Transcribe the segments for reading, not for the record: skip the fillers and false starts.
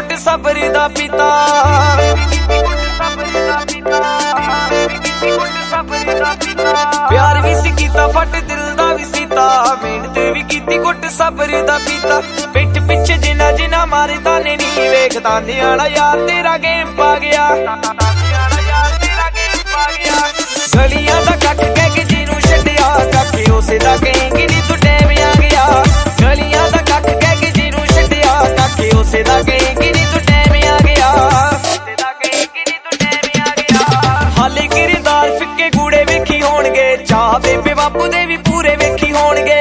घुट सबर दा पीता। प्यार भी सी कीता फट दिल दा भी सीता, मेहनत भी कीती घुट सबर दा पीता। पिठ पिछे जिना जिना मारे ताने नी वेखदा नियाणा यार तेरा गेम पा गया। गलियां दा कख कह के जिनू छड्डिया, काके उसे दा कहेंगी नी तू टैम आ गया। गलियां दा कख कह के जिनू छड्डिया, काके उसे दा कहेंगी नी तू टैम आ गया। हाले किरदार फिक्के कूड़े वेखी होणगे, चाह बेबे बापू दे भी पूरे वेखी होणगे।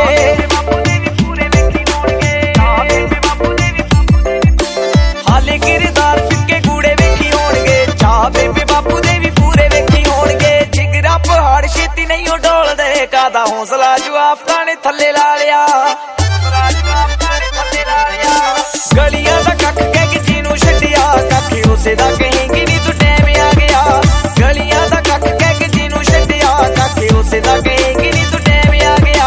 हाले किरदार फिक्के कूड़े वेखी होणगे, चाह बेबे बापू दे भी पूरे वेखी होणगे। जिगरा पहाड़ छेती नहीं डोलदे, कादा हौसला जवाब ने थल्ले ला लिया। गलियां दा कख कह के जिनू छड्डिया, काके उसे दा कहेंगी नी तू टैम आ गया। गलियां दा कख कह के जिनू छड्डिया, काके उसे दा कहेंगी नी तू टैम आ गया।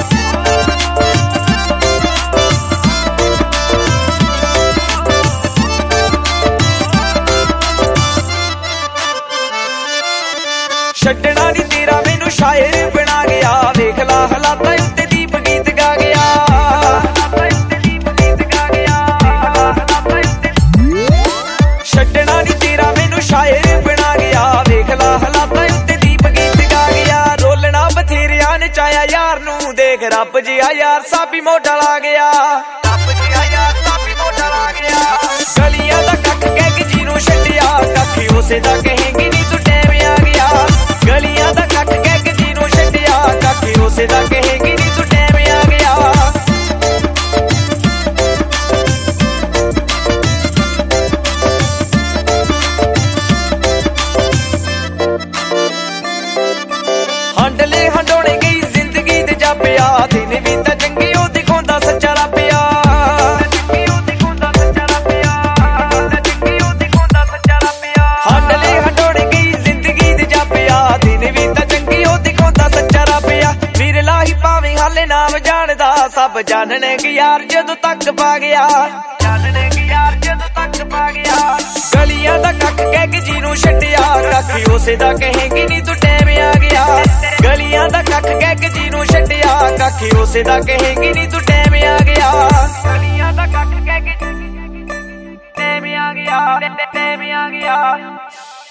छड्डना नी तेरा मैनू शायर बना गया, वेख ला हालातां उत्ते दीप गीत गा गया। छड्डना नी तेरा मैनू शायर बना गया, वेख ला हालातां उत्ते दीप गीत गा गया। रोलना बथेरिया नचाया यार नू, देख रब जिहा यार साबी मोढा ला गया। गलियां दा कख कह के जिनू छड्डिया, काके उसे दा कहेंगी नी तू टैम आ गया। गलियां दा कख कह के जिनू छड्डिया, काके उसे दा कहेंगी नी तू टैम आ गया। हंडले हंडोने गई जिंदगी दे जापिया, दिन भी तां चंगी ओ दिखाउंदा सच्चा रब्बिया। हंडले हंडोने गई जिंदगी दे जापिया, दिन भी तां चंगी ओ दिखाउंदा सच्चा रब्बिया। विरला ही भावें हाले नाम जानदा, सब जानने कि यार जदों तक पा गया। गलियां दा कख कह के जिनू छड्डिया, काके उसे दा कहेंगी नी तू टैम आ गया। गलियां दा कख कह के जिनू छड्डिया, काके उसे दा कहेंगी नी तू टैम आ गया। गलियां दा कख कह के टैम आ गया, टैम आ गया।